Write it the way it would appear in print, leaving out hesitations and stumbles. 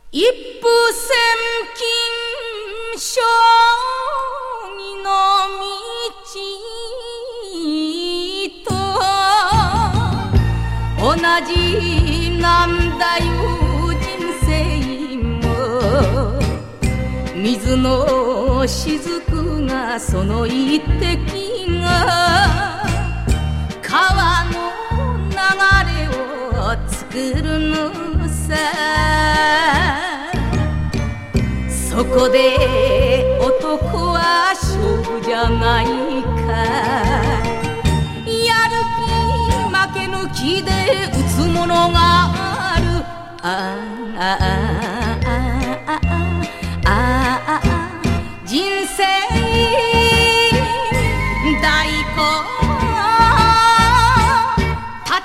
一夫千金将棋の道と同じなんだよ人生も。水の雫がその一滴が川の流れを作るのさ。そこで男は勝負じゃないか。やる気負け抜きで打つものがある。人生